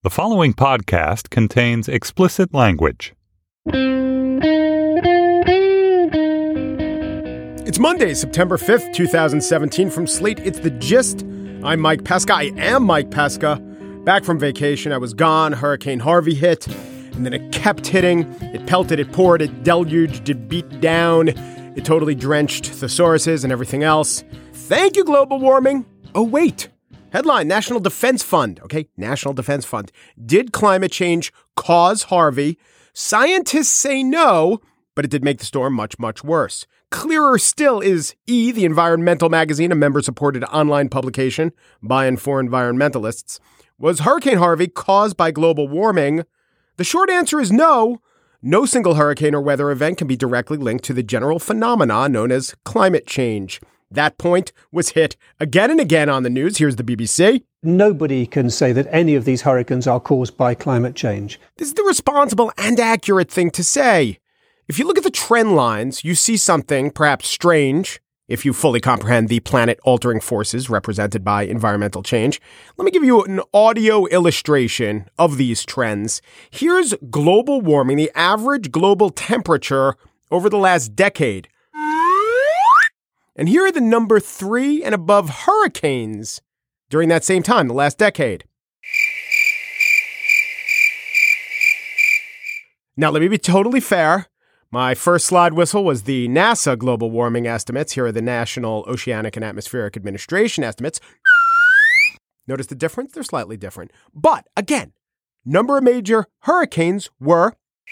The following podcast contains explicit language. It's Monday, September 5th, 2017. From Slate, it's The Gist. I'm Mike Pesca. I am Mike Pesca. Back from vacation. I was gone. Hurricane Harvey hit. And then it kept hitting. It pelted, it poured, it deluged, it beat down. It totally drenched thesauruses and everything else. Thank you, global warming. Oh, wait. Headline, National Defense Fund. Okay, National Defense Fund. Did climate change cause Harvey? Scientists say no, but it did make the storm much, much worse. Clearer still is E!, the environmental magazine, a member-supported online publication by and for environmentalists. Was Hurricane Harvey caused by global warming? The short answer is no. No single hurricane or weather event can be directly linked to the general phenomena known as climate change. That point was hit again and again on the news. Here's the BBC. Nobody can say that any of these hurricanes are caused by climate change. This is the responsible and accurate thing to say. If you look at the trend lines, you see something perhaps strange if you fully comprehend the planet-altering forces represented by environmental change. Let me give you an audio illustration of these trends. Here's global warming, the average global temperature over the last decade. And here are the number 3 and above hurricanes during that same time, the last decade. Now, let me be totally fair. My first slide whistle was the NASA global warming estimates. Here are the National Oceanic and Atmospheric Administration estimates. Notice the difference? They're slightly different. But again, number of major hurricanes were...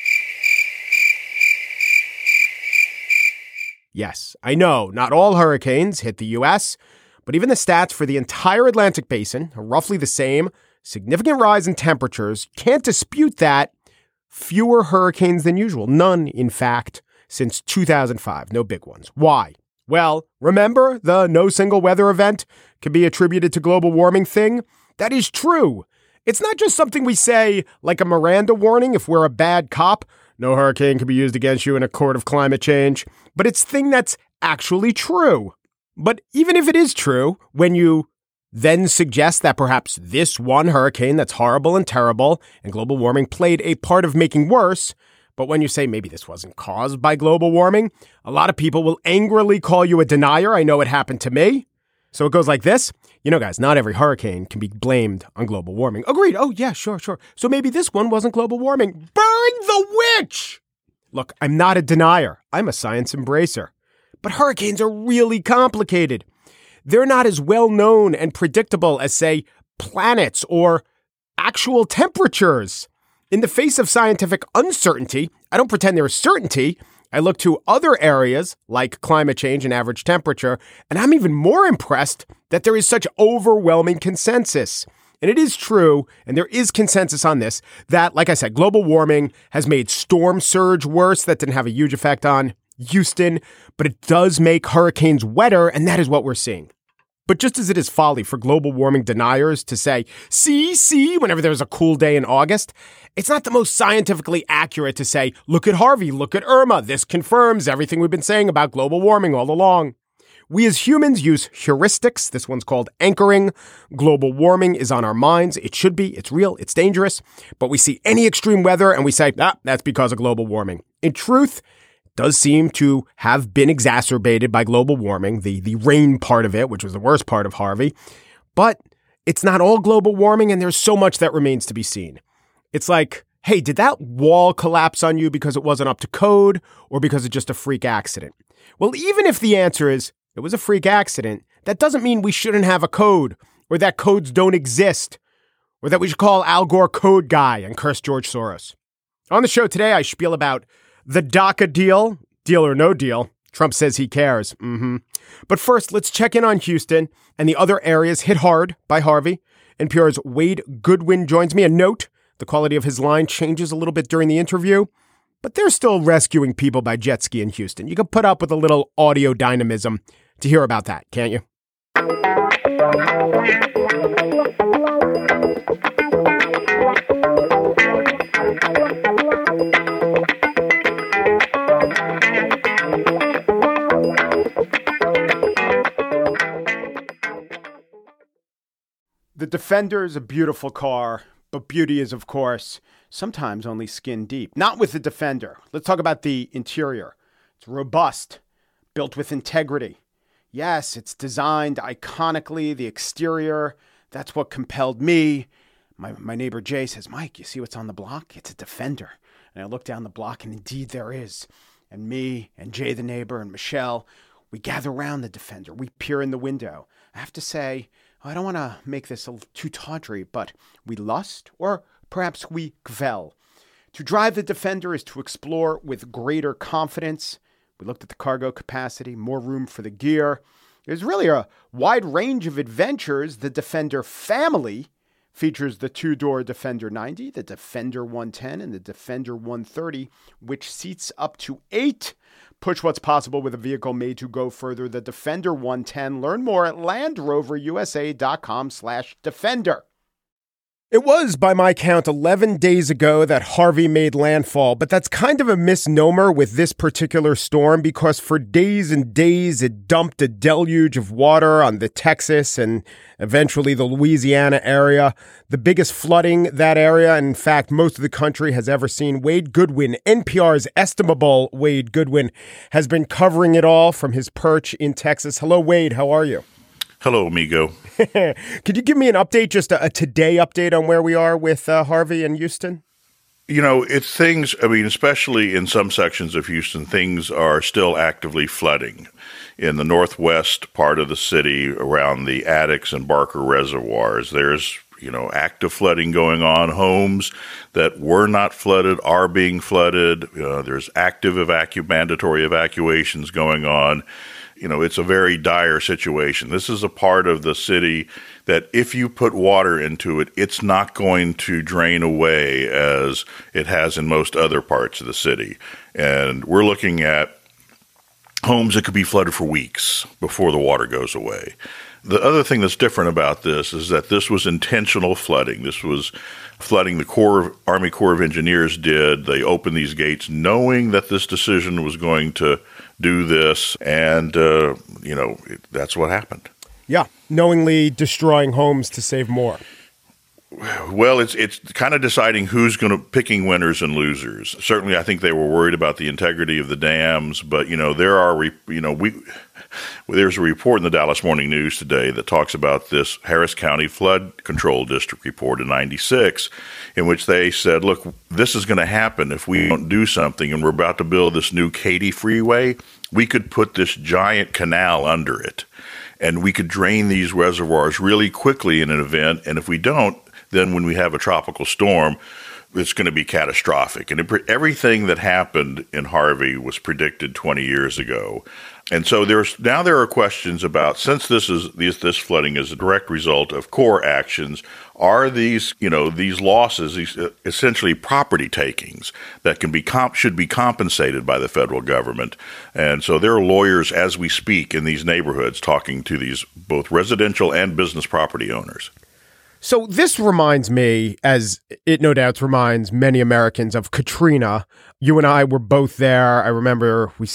Yes, I know not all hurricanes hit the U.S., but even the stats for the entire Atlantic basin are roughly the same. Significant rise in temperatures. Can't dispute that. Fewer hurricanes than usual. None, in fact, since 2005. No big ones. Why? Well, remember the no single weather event can be attributed to global warming thing? That is true. It's not just something we say like a Miranda warning if we're a bad cop. No hurricane can be used against you in a court of climate change. But it's thing that's actually true. But even if it is true, when you then suggest that perhaps this one hurricane that's horrible and terrible and global warming played a part of making worse, but when you say maybe this wasn't caused by global warming, a lot of people will angrily call you a denier. I know it happened to me. So it goes like this. You know, guys, not every hurricane can be blamed on global warming. Agreed. Oh, yeah, sure. So maybe this one wasn't global warming. Burn the witch! Look, I'm not a denier. I'm a science embracer. But hurricanes are really complicated. They're not as well known and predictable as, say, planets or actual temperatures. In the face of scientific uncertainty, I don't pretend there is certainty. I look to other areas like climate change and average temperature, and I'm even more impressed that there is such overwhelming consensus. And it is true, and there is consensus on this, that, like I said, global warming has made storm surge worse. That didn't have a huge effect on Houston, but it does make hurricanes wetter, and that is what we're seeing. But just as it is folly for global warming deniers to say, see, whenever there's a cool day in August, it's not the most scientifically accurate to say, look at Harvey, look at Irma. This confirms everything we've been saying about global warming all along. We as humans use heuristics. This one's called anchoring. Global warming is on our minds. It should be. It's real. It's dangerous. But we see any extreme weather and we say, that's because of global warming. In truth, does seem to have been exacerbated by global warming, the rain part of it, which was the worst part of Harvey. But it's not all global warming, and there's so much that remains to be seen. It's like, hey, did that wall collapse on you because it wasn't up to code or because it's just a freak accident? Well, even if the answer is it was a freak accident, that doesn't mean we shouldn't have a code or that codes don't exist or that we should call Al Gore code guy and curse George Soros. On the show today, I spiel about the DACA deal or no deal. Trump says he cares. But first, let's check in on Houston and the other areas hit hard by Harvey. NPR's Wade Goodwin joins me. A note, the quality of his line changes a little bit during the interview, but they're still rescuing people by jet ski in Houston. You can put up with a little audio dynamism to hear about that, can't you? The Defender is a beautiful car, But beauty is, of course, sometimes only skin deep. Not with the Defender. Let's talk about the interior. It's robust, built with integrity. Yes, it's designed iconically. The exterior, that's what compelled me. My neighbor Jay says, Mike, you see what's on the block? It's a Defender. And I look down the block, and indeed there is. And me and Jay the neighbor and Michelle, we gather around the Defender. We peer in the window. I have to say, I don't want to make this too tawdry, but we lust, or perhaps we gvel. To drive the Defender is to explore with greater confidence. We looked at the cargo capacity, more room for the gear. There's really a wide range of adventures. The Defender family features the two-door Defender 90, the Defender 110, and the Defender 130, which seats up to 8. Push what's possible with a vehicle made to go further. The Defender 110. Learn more at LandRoverUSA.com/Defender. It was, by my count, 11 days ago that Harvey made landfall, but that's kind of a misnomer with this particular storm because for days and days it dumped a deluge of water on the Texas and eventually the Louisiana area, the biggest flooding that area, and in fact, most of the country has ever seen. Wade Goodwin, NPR's estimable Wade Goodwin, has been covering it all from his perch in Texas. Hello, Wade. How are you? Hello, amigo. Could you give me an update, just a today update on where we are with Harvey and Houston? You know, it's things, I mean, especially in some sections of Houston, things are still actively flooding. In the northwest part of the city, around the Addicks and Barker reservoirs, there's, active flooding going on. Homes that were not flooded are being flooded. There's active mandatory evacuations going on. It's a very dire situation. This is a part of the city that if you put water into it, it's not going to drain away as it has in most other parts of the city. And we're looking at homes that could be flooded for weeks before the water goes away. The other thing that's different about this is that this was intentional flooding. This was flooding the Army Corps of Engineers did. They opened these gates knowing that this decision was going to do this, and, that's what happened. Yeah, knowingly destroying homes to save more. Well, it's kind of deciding who's picking winners and losers. Certainly, I think they were worried about the integrity of the dams, but, there's a report in the Dallas Morning News today that talks about this Harris County Flood Control District report in 96, in which they said, look, this is going to happen if we don't do something, and we're about to build this new Katy Freeway. We could put this giant canal under it, and we could drain these reservoirs really quickly in an event, and if we don't, then when we have a tropical storm, it's going to be catastrophic. And everything that happened in Harvey was predicted 20 years ago. And so there are questions about, since this flooding is a direct result of Corps actions, are these losses, these essentially property takings that should be compensated by the federal government? And so there are lawyers as we speak in these neighborhoods talking to these both residential and business property owners. So this reminds me, as it no doubt reminds many Americans, of Katrina. You and I were both there. I remember we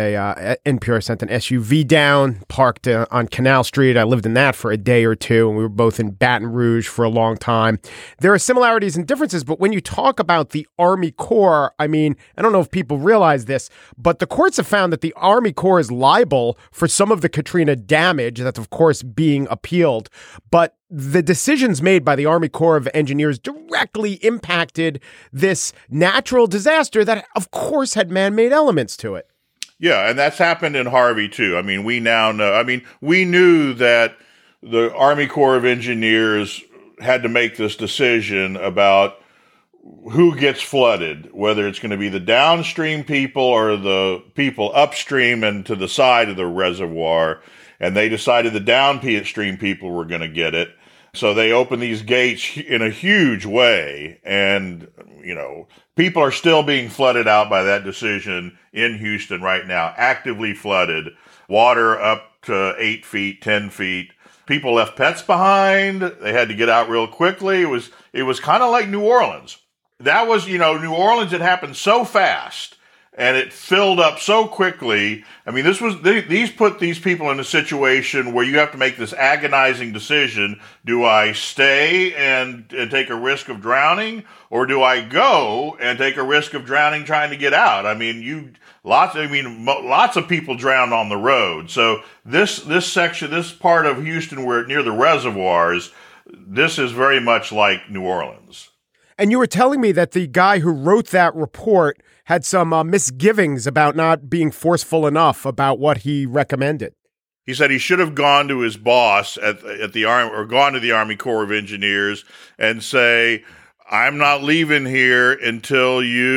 NPR sent an SUV down, parked on Canal Street. I lived in that for a day or two, and we were both in Baton Rouge for a long time. There are similarities and differences, but when you talk about the Army Corps, I mean, I don't know if people realize this, but the courts have found that the Army Corps is liable for some of the Katrina damage that's, of course, being appealed. But the decisions made by the Army Corps of Engineers directly impacted this natural disaster that, of course, had man-made elements to it. Yeah, and that's happened in Harvey, too. I mean, we now know. We knew that the Army Corps of Engineers had to make this decision about who gets flooded, whether it's going to be the downstream people or the people upstream and to the side of the reservoir. And they decided the downstream people were going to get it. So they opened these gates in a huge way, and, people are still being flooded out by that decision in Houston right now, actively flooded, water up to 8 feet, 10 feet. People left pets behind. They had to get out real quickly. It was kind of like New Orleans. That was, New Orleans had happened so fast and it filled up so quickly. I mean, these put these people in a situation where you have to make this agonizing decision. Do I stay and take a risk of drowning, or do I go and take a risk of drowning trying to get out? I mean, lots of people drowned on the road. So this section, this part of Houston where near the reservoirs, this is very much like New Orleans. And you were telling me that the guy who wrote that report had some misgivings about not being forceful enough about what he recommended. He said he should have gone to his boss at the Army, or gone to the Army Corps of Engineers and say, I'm not leaving here until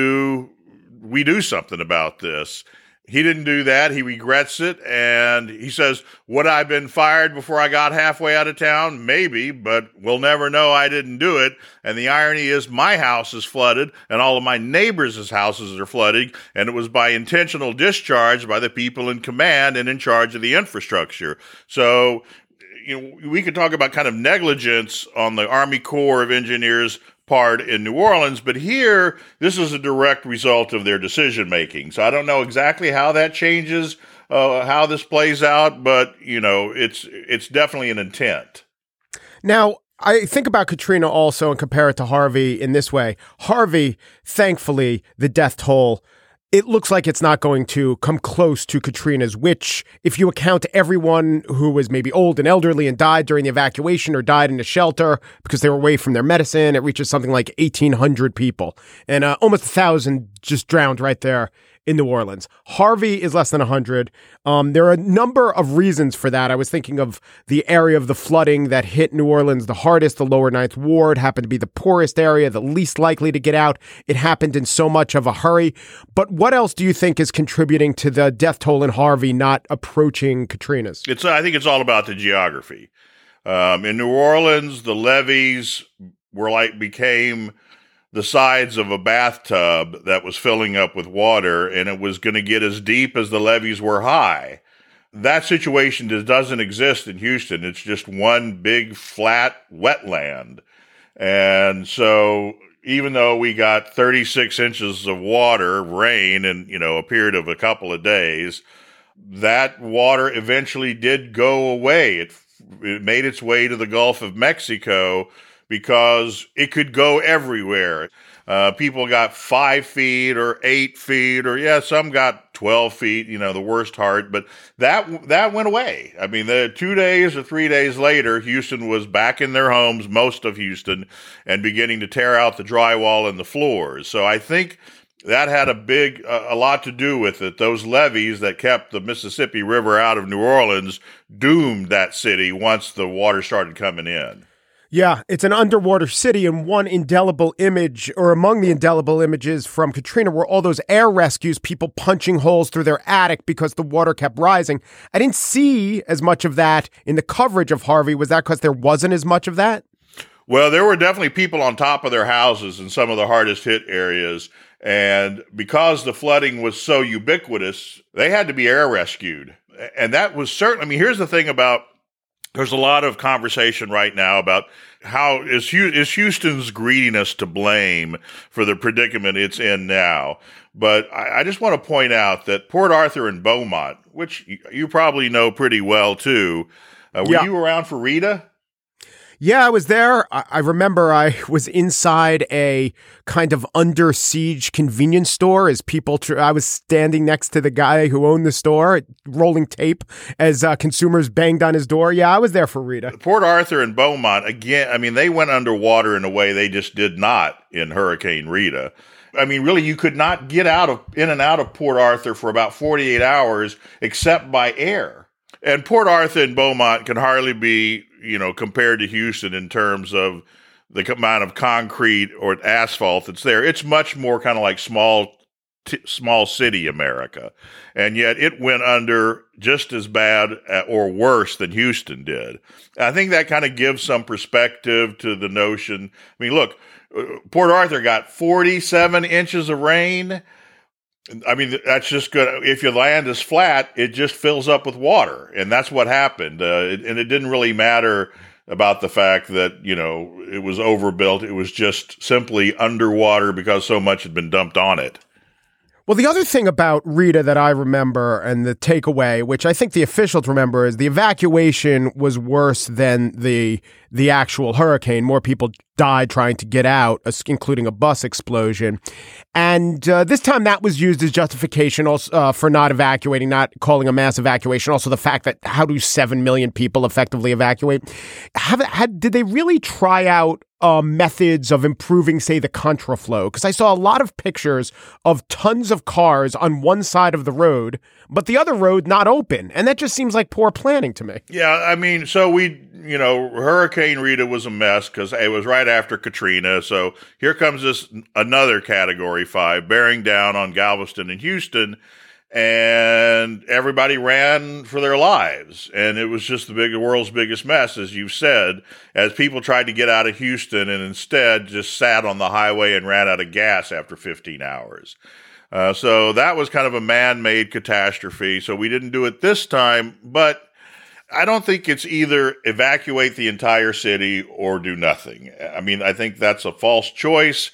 we do something about this. He didn't do that. He regrets it. And he says, would I have been fired before I got halfway out of town? Maybe, but we'll never know. I didn't do it. And the irony is my house is flooded and all of my neighbors' houses are flooding. And it was by intentional discharge by the people in command and in charge of the infrastructure. So, we could talk about kind of negligence on the Army Corps of Engineers part in New Orleans, but here, this is a direct result of their decision making. So I don't know exactly how that changes, how this plays out, but it's definitely an intent. Now, I think about Katrina also and compare it to Harvey in this way. Harvey, thankfully, the death toll, it looks like it's not going to come close to Katrina's, which, if you account everyone who was maybe old and elderly and died during the evacuation or died in a shelter because they were away from their medicine, it reaches something like 1,800 people. And almost 1,000 just drowned right there in New Orleans. Harvey is less than 100. There are a number of reasons for that. I was thinking of the area of the flooding that hit New Orleans the hardest. The lower Ninth Ward happened to be the poorest area, the least likely to get out. It happened in so much of a hurry. But what else do you think is contributing to the death toll in Harvey not approaching Katrina's? I think it's all about the geography. In New Orleans, the levees became the sides of a bathtub that was filling up with water, and it was going to get as deep as the levees were high. That situation doesn't exist in Houston. It's just one big flat wetland. And so even though we got 36 inches of rain in, a period of a couple of days, that water eventually did go away. It made its way to the Gulf of Mexico, because it could go everywhere. People got 5 feet or 8 feet, or some got 12 feet, the worst part, but that went away. I mean, 2 days or 3 days later, Houston was back in their homes, most of Houston, and beginning to tear out the drywall and the floors. So I think that had a lot to do with it. Those levees that kept the Mississippi River out of New Orleans doomed that city once the water started coming in. Yeah, it's an underwater city, and one indelible image, or among the indelible images from Katrina, were all those air rescues, people punching holes through their attic because the water kept rising. I didn't see as much of that in the coverage of Harvey. Was that because there wasn't as much of that? Well, there were definitely people on top of their houses in some of the hardest hit areas, and because the flooding was so ubiquitous, they had to be air rescued. And that was certainly, here's the thing about, there's a lot of conversation right now about how is Houston's greediness to blame for the predicament it's in now. But I just want to point out that Port Arthur and Beaumont, which you probably know pretty well too, were you around for Rita? Yeah, I was there. I remember I was inside a kind of under siege convenience store as people, I was standing next to the guy who owned the store, rolling tape as consumers banged on his door. Yeah, I was there for Rita. Port Arthur and Beaumont, again, I mean, they went underwater in a way they just did not in Hurricane Rita. I mean, really, you could not get in and out of Port Arthur for about 48 hours except by air. And Port Arthur and Beaumont can hardly be, compared to Houston in terms of the amount of concrete or asphalt that's there. It's much more kind of like small city America. And yet it went under just as bad or worse than Houston did. I think that kind of gives some perspective to the notion. I mean, look, Port Arthur got 47 inches of rain. I mean, that's just good. If your land is flat, it just fills up with water. And that's what happened. And it didn't really matter about the fact that, it was overbuilt. It was just simply underwater because so much had been dumped on it. Well, the other thing about Rita that I remember and the takeaway, which I think the officials remember, is the evacuation was worse than the actual hurricane. More people died trying to get out, including a bus explosion. And this time that was used as justification also, for not evacuating, not calling a mass evacuation. Also the fact that how do 7 million people effectively evacuate? Did they really try out methods of improving, say, the contraflow? Because I saw a lot of pictures of tons of cars on one side of the road, but the other road not open. And that just seems like poor planning to me. Yeah, I mean, so Hurricane Rita was a mess because it was right after Katrina. So here comes another Category 5 bearing down on Galveston and Houston, and everybody ran for their lives. And it was just the world's biggest mess, as you said, as people tried to get out of Houston and instead just sat on the highway and ran out of gas after 15 hours. So that was kind of a man-made catastrophe. So we didn't do it this time, but I don't think it's either evacuate the entire city or do nothing. I mean, I think that's a false choice.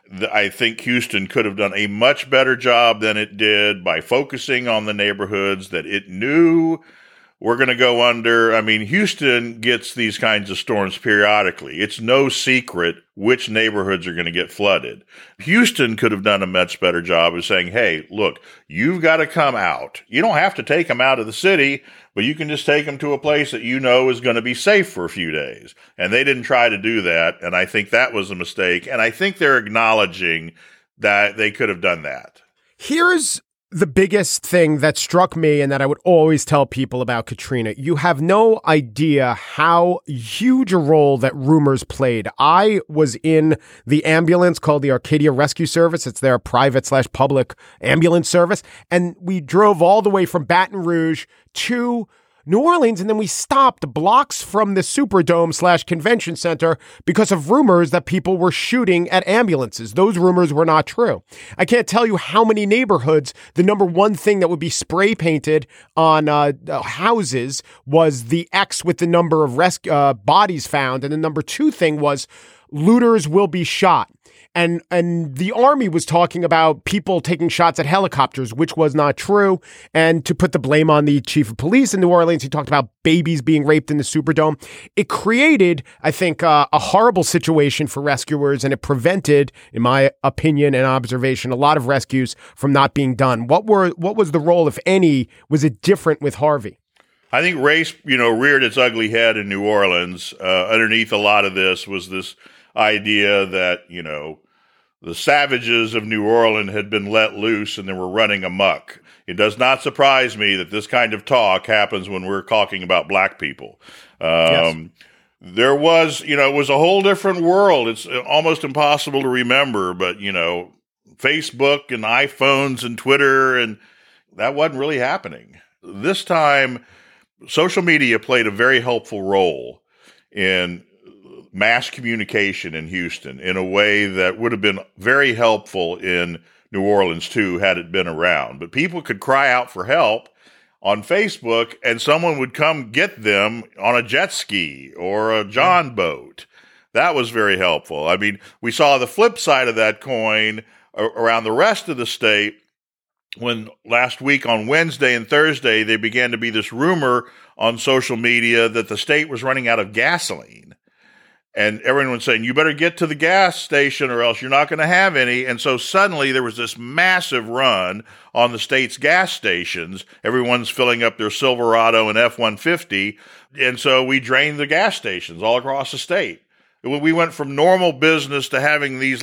I think Houston could have done a much better job than it did by focusing on the neighborhoods that it knew were going to go under. I mean, Houston gets these kinds of storms periodically. It's no secret which neighborhoods are going to get flooded. Houston could have done a much better job of saying, hey, look, you've got to come out. You don't have to take them out of the city, but you can just take them to a place that you know is going to be safe for a few days. And they didn't try to do that, and I think that was a mistake. And I think they're acknowledging that they could have done that. Here's the biggest thing that struck me and that I would always tell people about Katrina. You have no idea how huge a role that rumors played. I was in the ambulance called the Arcadia Rescue Service. It's their private/public ambulance service. And we drove all the way from Baton Rouge to New Orleans, and then we stopped blocks from the Superdome/Convention Center because of rumors that people were shooting at ambulances. Those rumors were not true. I can't tell you how many neighborhoods the number one thing that would be spray painted on houses was the X with the number of bodies found, and the number two thing was looters will be shot. And the Army was talking about people taking shots at helicopters, which was not true. And to put the blame on the chief of police in New Orleans, he talked about babies being raped in the Superdome. It created, I think, a horrible situation for rescuers, and it prevented, in my opinion and observation, a lot of rescues from not being done. What was the role, if any? Was it different with Harvey? I think race, reared its ugly head in New Orleans. Underneath a lot of this was this idea that, the savages of New Orleans had been let loose and they were running amok. It does not surprise me that this kind of talk happens when we're talking about black people. Yes. There was, it was a whole different world. It's almost impossible to remember, but, Facebook and iPhones and Twitter, and that wasn't really happening. This time, social media played a very helpful role in mass communication in Houston in a way that would have been very helpful in New Orleans too, had it been around. But people could cry out for help on Facebook and someone would come get them on a jet ski or a John boat. That was very helpful. I mean, we saw the flip side of that coin around the rest of the state when last week on Wednesday and Thursday, there began to be this rumor on social media that the state was running out of gasoline. And everyone was saying, you better get to the gas station or else you're not going to have any. And so suddenly there was this massive run on the state's gas stations. Everyone's filling up their Silverado and F-150. And so we drained the gas stations all across the state. We went from normal business to having these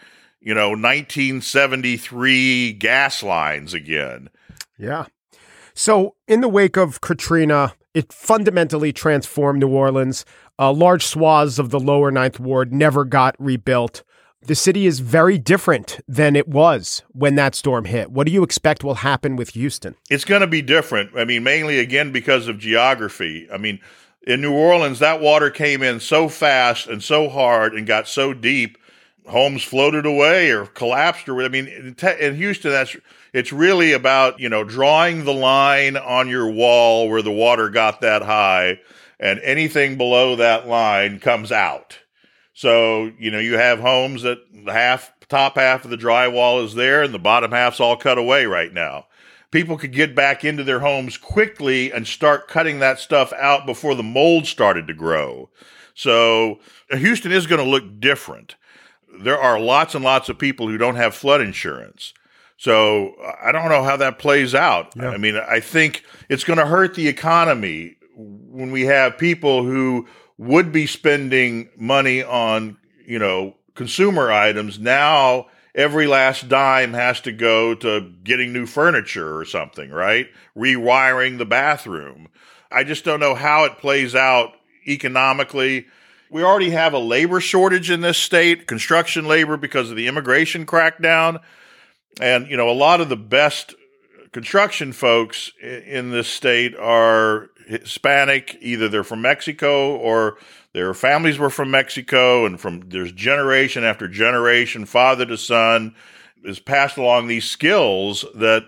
1973 gas lines again. Yeah. So in the wake of Katrina, it fundamentally transformed New Orleans. Large swaths of the lower Ninth Ward never got rebuilt. The city is very different than it was when that storm hit. What do you expect will happen with Houston? It's going to be different. I mean, mainly, again, because of geography. I mean, in New Orleans, that water came in so fast and so hard and got so deep, homes floated away or collapsed. I mean, in Houston, it's really about, drawing the line on your wall where the water got that high, and anything below that line comes out. So, you have homes that the top half of the drywall is there and the bottom half's all cut away right now. People could get back into their homes quickly and start cutting that stuff out before the mold started to grow. So Houston is going to look different. There are lots and lots of people who don't have flood insurance. So I don't know how that plays out. Yeah. I mean, I think it's going to hurt the economy when we have people who would be spending money on, consumer items. Now every last dime has to go to getting new furniture or something, right? Rewiring the bathroom. I just don't know how it plays out economically. We already have a labor shortage in this state, construction labor, because of the immigration crackdown. And, a lot of the best construction folks in this state are Hispanic. Either they're from Mexico or their families were from Mexico, and there's generation after generation, father to son, is passed along these skills that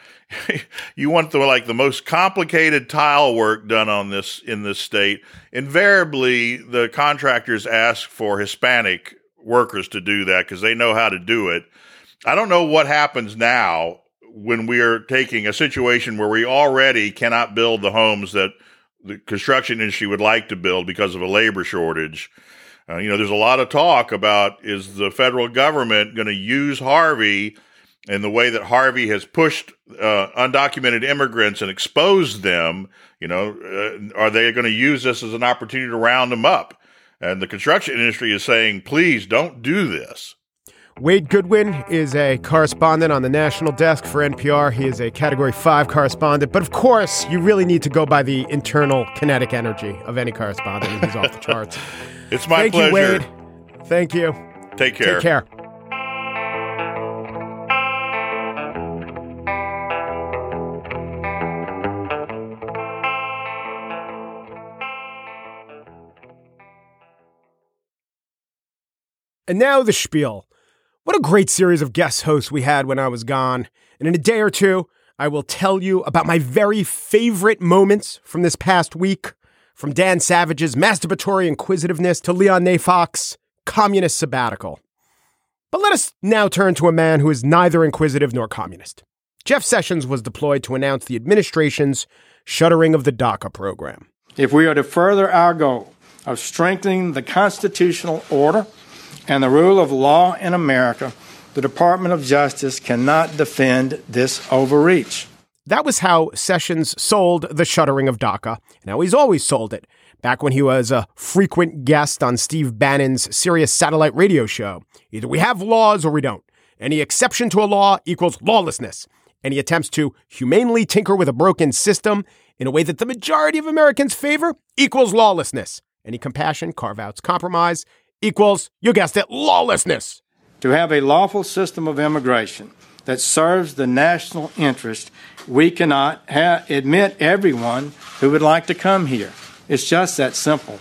you want the most complicated tile work done in this state. Invariably, the contractors ask for Hispanic workers to do that because they know how to do it. I don't know what happens now when we are taking a situation where we already cannot build the homes that the construction industry would like to build because of a labor shortage. There's a lot of talk about, is the federal government going to use Harvey in the way that Harvey has pushed undocumented immigrants and exposed them? Are they going to use this as an opportunity to round them up? And the construction industry is saying, please don't do this. Wade Goodwin is a correspondent on the national desk for NPR. He is a Category 5 correspondent. But of course, you really need to go by the internal kinetic energy of any correspondent. He's off the charts. It's my pleasure. Thank you, Wade. Thank you. Take care. Take care. And now the spiel. What a great series of guest hosts we had when I was gone. And in a day or two, I will tell you about my very favorite moments from this past week. From Dan Savage's masturbatory inquisitiveness to Leon Neyfak's communist sabbatical. But let us now turn to a man who is neither inquisitive nor communist. Jeff Sessions was deployed to announce the administration's shuttering of the DACA program. If we are to further our goal of strengthening the constitutional order and the rule of law in America, the Department of Justice cannot defend this overreach. That was how Sessions sold the shuttering of DACA. Now, he's always sold it. Back when he was a frequent guest on Steve Bannon's Sirius satellite radio show. Either we have laws or we don't. Any exception to a law equals lawlessness. Any attempts to humanely tinker with a broken system in a way that the majority of Americans favor equals lawlessness. Any compassion, carve-outs, compromise equals, you guessed it, lawlessness. To have a lawful system of immigration that serves the national interest, we cannot admit everyone who would like to come here. It's just that simple.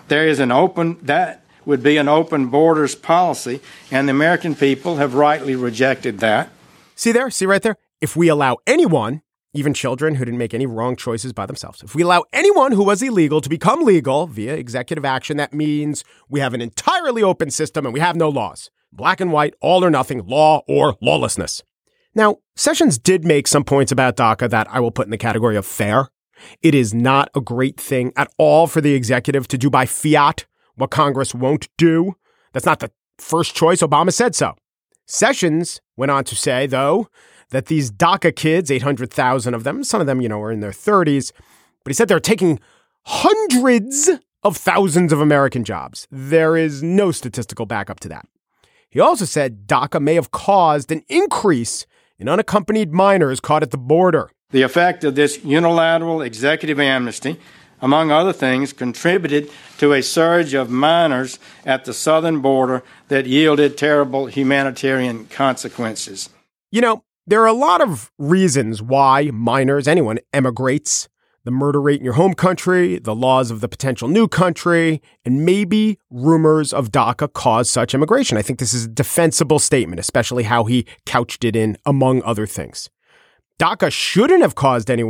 That would be an open borders policy, and the American people have rightly rejected that. See right there? If we allow anyone, even children who didn't make any wrong choices by themselves, if we allow anyone who was illegal to become legal via executive action, that means we have an entirely open system and we have no laws. Black and white, all or nothing, law or lawlessness. Now, Sessions did make some points about DACA that I will put in the category of fair. It is not a great thing at all for the executive to do by fiat what Congress won't do. That's not the first choice. Obama said so. Sessions went on to say, though, that these DACA kids, 800,000 of them, some of them, are in their 30s, but he said they're taking hundreds of thousands of American jobs. There is no statistical backup to that. He also said DACA may have caused an increase in unaccompanied minors caught at the border. The effect of this unilateral executive amnesty, among other things, contributed to a surge of minors at the southern border that yielded terrible humanitarian consequences. There are a lot of reasons why minors, anyone, emigrates. The murder rate in your home country, the laws of the potential new country, and maybe rumors of DACA cause such immigration. I think this is a defensible statement, especially how he couched it in, among other things. DACA shouldn't have caused anyone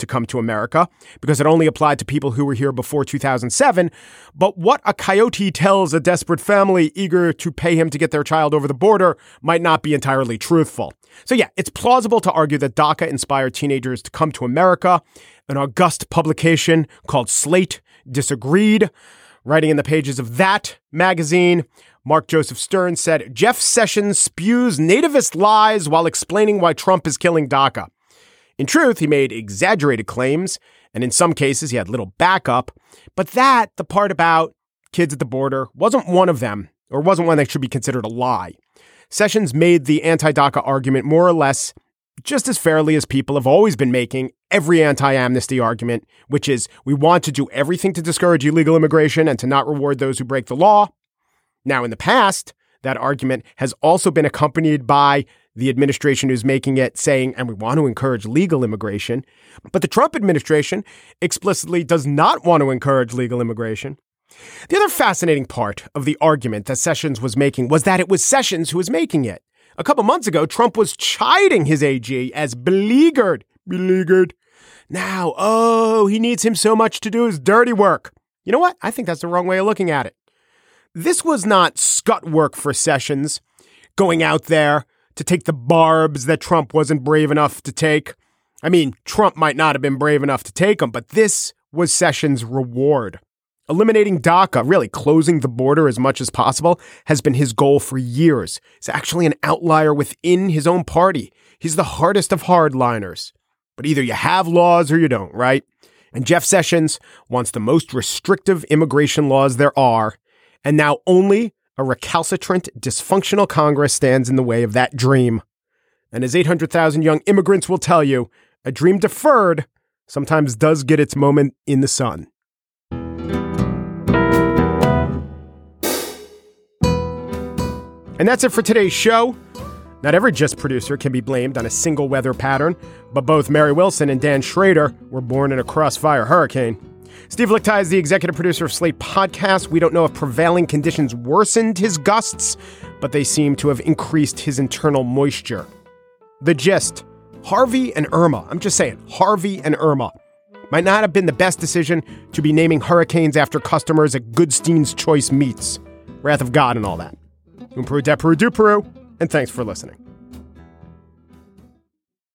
to come to America because it only applied to people who were here before 2007. But what a coyote tells a desperate family eager to pay him to get their child over the border might not be entirely truthful. So yeah, it's plausible to argue that DACA inspired teenagers to come to America. An august publication called Slate disagreed. Writing in the pages of that magazine, Mark Joseph Stern said, Jeff Sessions spews nativist lies while explaining why Trump is killing DACA. In truth, he made exaggerated claims, and in some cases he had little backup. But the part about kids at the border, wasn't one of them, or wasn't one that should be considered a lie. Sessions made the anti-DACA argument more or less just as fairly as people have always been making every anti-amnesty argument, which is we want to do everything to discourage illegal immigration and to not reward those who break the law. Now, in the past, that argument has also been accompanied by the administration who's making it saying, and we want to encourage legal immigration. But the Trump administration explicitly does not want to encourage legal immigration. The other fascinating part of the argument that Sessions was making was that it was Sessions who was making it. A couple months ago, Trump was chiding his AG as beleaguered. Now, he needs him so much to do his dirty work. You know what? I think that's the wrong way of looking at it. This was not scut work for Sessions, going out there to take the barbs that Trump wasn't brave enough to take. I mean, Trump might not have been brave enough to take them, but this was Sessions' reward. Eliminating DACA, really closing the border as much as possible, has been his goal for years. He's actually an outlier within his own party. He's the hardest of hardliners. But either you have laws or you don't, right? And Jeff Sessions wants the most restrictive immigration laws there are. And now only a recalcitrant, dysfunctional Congress stands in the way of that dream. And as 800,000 young immigrants will tell you, a dream deferred sometimes does get its moment in the sun. And that's it for today's show. Not every GIST producer can be blamed on a single weather pattern, but both Mary Wilson and Dan Schrader were born in a crossfire hurricane. Steve Lickteig is the executive producer of Slate Podcast. We don't know if prevailing conditions worsened his gusts, but they seem to have increased his internal moisture. The gist, Harvey and Irma, I'm just saying, Harvey and Irma, might not have been the best decision to be naming hurricanes after customers at Goodstein's Choice Meats. Wrath of God and all that. Un Peru de Peru du Peru, and thanks for listening.